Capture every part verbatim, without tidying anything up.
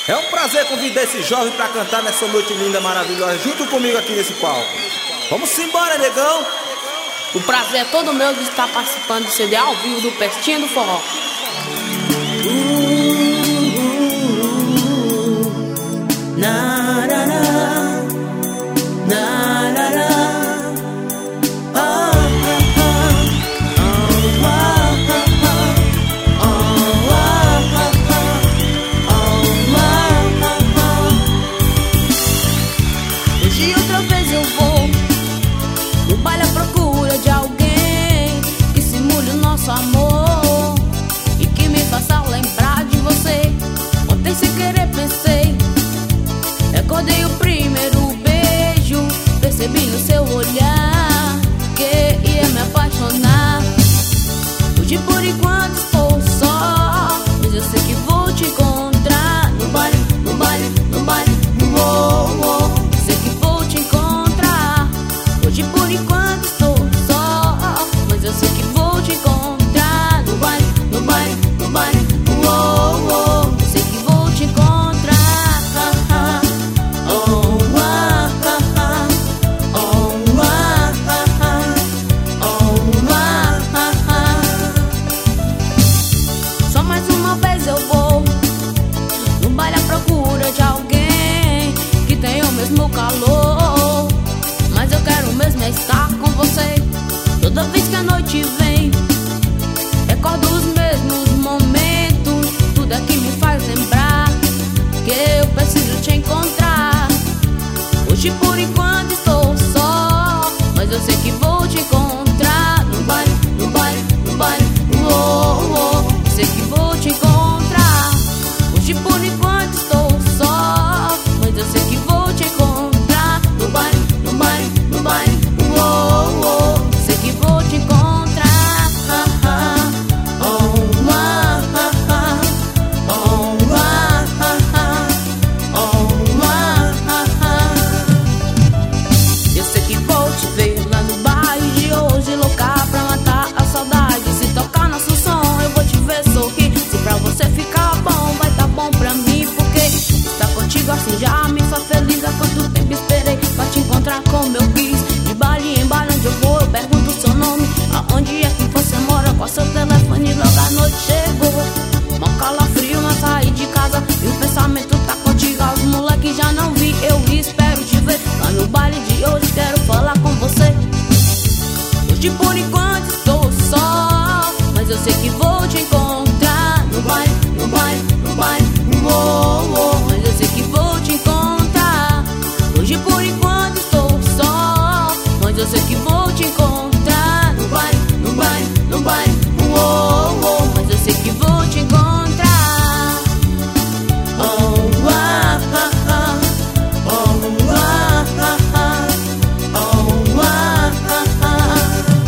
É um prazer convidar esse jovem pra cantar nessa noite linda, maravilhosa, junto comigo aqui nesse palco. Vamos embora, negão! O prazer é todo meu de estar participando do C D ao vivo do Pestinha do Forró. Hoje outra vez eu vou no baile à procura de alguém que simule o nosso amor e que me faça lembrar de você. Ontem sem querer pensei, recordei o primeiro beijo, percebi no seu olhar que ia me apaixonar. Hoje por enquanto estou só, mas eu sei que vou te encontrar no baile, no baile, no baile, oh, oh. Sei que vou te encontrar. Hoje por enquanto estou só, mas eu sei que vou te encontrar no baile, no baile, no baile, oh, oh. Sei que vou te encontrar, oh, ah, ah, ah. Oh, ah, ah, ah. Oh, ah, ah, ah. Só mais uma vez eu vou no baile à procura de alguém que tenha o mesmo calor, mas eu quero mesmo é estar com você. Toda vez que a noite vem, recordo os mesmos momentos. Tudo é que me faz lembrar que eu preciso te encontrar. Hoje por enquanto estou só, mas eu sei que vou te encontrar no baile, no baile, no baile, oh, oh. Sei que vou te encontrar. Hoje por enquanto estou só, mas eu sei que vou te encontrar no baile, no baile, no baile, oh, oh. Sei que vou te encontrar, ah, ah. Oh, ah, ah, ah. Oh, ah, ah, ah. Oh, ah, ah, ah. Eu sei que vou te ver lá no baile de hoje, louca pra matar a saudade. Se tocar nosso som, eu vou te ver sorrir. Se pra você ficar bom, vai tá bom pra mim, porque estar contigo assim já me faz feliz. Há quanto tempo esperei pra te encontrar como eu quis. De baile em baile onde eu vou, eu pergunto o seu nome, aonde é que você mora, qual seu telefone. Logo a noite chegou, mó calafrio, não saí de casa e o pensamento tá contigo. Os moleques já não vi, eu espero te ver lá no baile de hoje. Quero falar com você. Hoje por enquanto estou só, mas eu sei que vou te encontrar no baile, no baile, no baile, oh, oh. Mas eu sei que vou te encontrar. Hoje por enquanto estou só, mas eu sei que vou te encontrar no baile, no baile, no baile, oh, oh. Mas eu sei que vou te encontrar, oh, ah, ah, ah. Oh, ah, ah, ah. Oh, ah, ah, ah.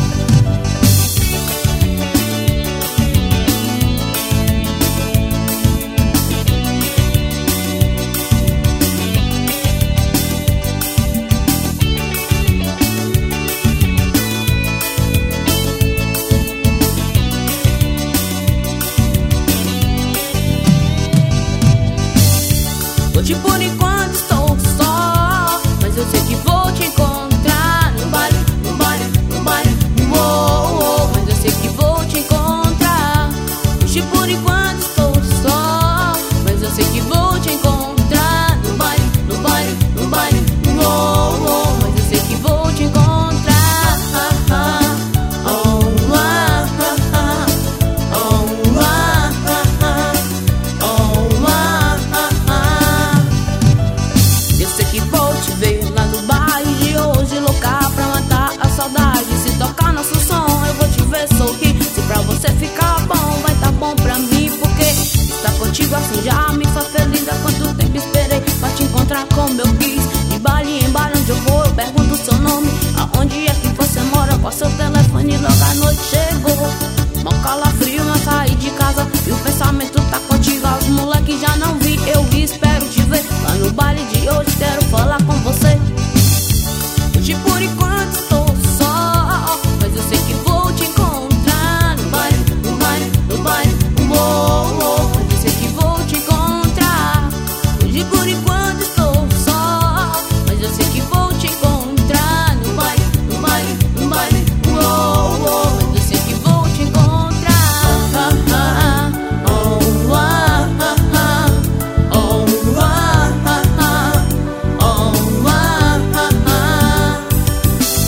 Hoje por enquanto estou só, mas eu sei que vou te encontrar no baile, no baile, no baile, oh, oh. Mas eu sei que vou te encontrar. Hoje por enquanto estou só, mas eu sei que vou te encontrar no baile, no baile, no baile, oh, oh. Mas eu sei que vou te encontrar, ah, ah. Oh, ah, ah, ah. Oh, ah, ah, ah. Oh, ah, ah, ah. Eu sei que vou te ver lá no baile de hoje, louca pra matar a saudade. Se tocar nosso som, eu vou te ver sorrir. Se pra você ficar bom, vai tá bom pra mim, porque estar contigo assim já